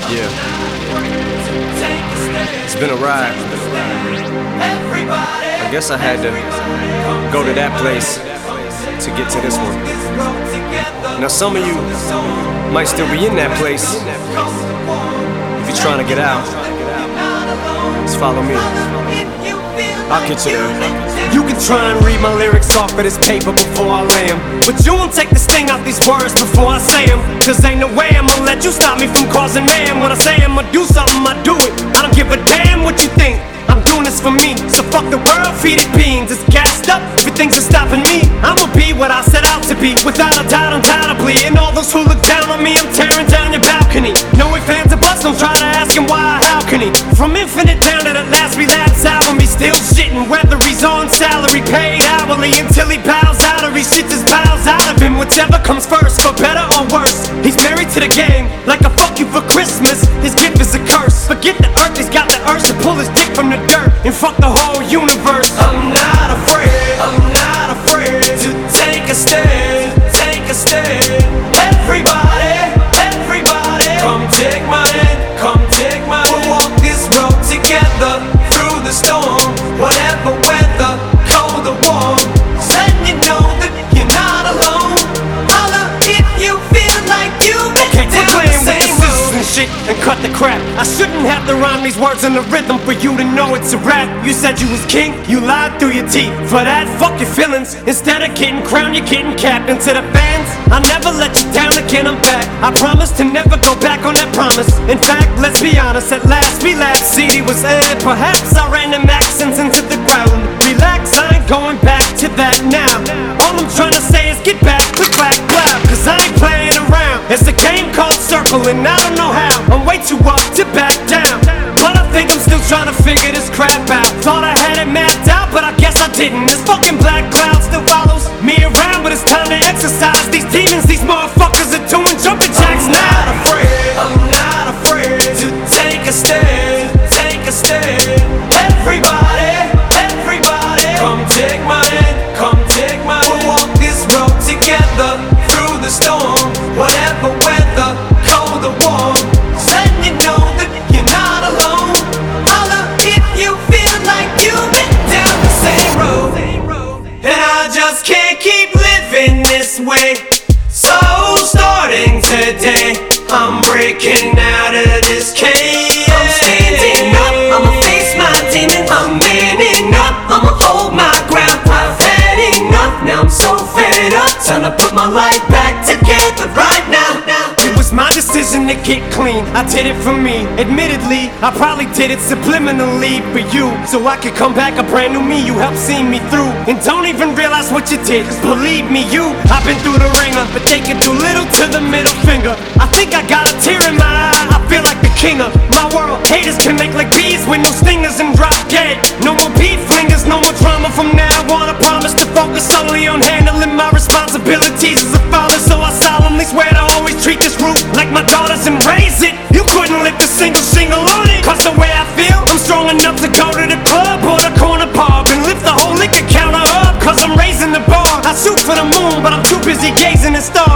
Yeah. It's been a ride. I guess I had to go to that place to get to this one. Now some of you might still be in that place. If you're trying to get out, just follow me. I'll get you there. You can try and read my lyrics off of this paper before I lay them, but you won't take the sting out these words before I say them. Cause ain't no way I'ma let you stop me from causing mayhem. When I say I'ma do something, I do it. I don't give a damn what you think. I'm doing this for me, so fuck the world, feed it beans. It's gassed up, everything's just stopping me. I'ma be what I set out to be, without a doubt, undoubtedly. And all those who look down on me, I'm tearing down your balcony. No ifs, ands, or buts, don't try to ask him why or how can he. From Infinite down to the last relapse album, he's still shitting. Whether he's on salary, paid hourly, until he bows out or he shit just bows out of him. Whichever comes first, for better or worse. He's married to the game, like a fuck you for Christmas. His gift is a curse. Forget the earth, he's got the urge to pull his dick from the dirt and fuck the whole universe. I'm not afraid to take a stand, take a stand. Everybody, come take my hand, come take my hand. We'll walk this road together through the storm, whatever weather, cold or warm. So you know that you're not alone. Holla if you feel like you've been down the same road. And shit and cut the crap. I shouldn't have to rhyme these words in the rhythm for you to know it's a rap. You said you was king, you lied through your teeth. For that, fuck your feelings. Instead of getting crowned, you're getting capped. And to the fans, I'll never let you down again, I'm back. I promise to never go back on that promise. In fact, let's be honest, at last we laughed. CD was aired, perhaps I ran them accents into the ground. Relax, I ain't going back to that now. All I'm trying to say is get back, click, clack, clap. Cause I ain't playing around. It's a game called Circle and I don't know how. I'm way too up to back down, but I think I'm still trying to figure this crap out. Thought I had it mapped out, but I guess I didn't. This fucking black cloud still follows me around, but it's time to exercise these demons. These motherfuckers are doing jumping jacks now. I'm not afraid to take a stand, take a stand. Everybody, come take my hand, come take my hand. We'll walk this road together through the storm, whatever weather, cold or warm. So you know that you're not alone. Holla if you feel like you've been down the same road. And I just can't keep living this way. So starting today, I'm breaking out of this cage. I'm standing up, I'ma face my demons. I'm manning up, I'ma hold my ground. I've had enough, now I'm so fed up. Time to put my life back together right now. It was my decision to get clean, I did it for me. Admittedly, I probably did it subliminally for you, so I could come back a brand new me. You helped see me through, and don't even realize what you did. Cause believe me, I've been through the ringer, but they can do little to the middle finger. I think I got a tear in my eye, I feel like the king of my world. Haters can make like bees with no stingers and drop dead. No more beef flingers, no more drama from now on. I promise to focus solely on handling my responsibilities as a father. So I solemnly swear to always treat this root like my daughters and raise it. You couldn't lift a single shingle on it. Cause the way I feel, I'm strong enough to go to the club or the corner pub and lift the whole liquor counter up. Cause I'm raising the bar. I shoot for the moon, but I'm too busy gazing at stars.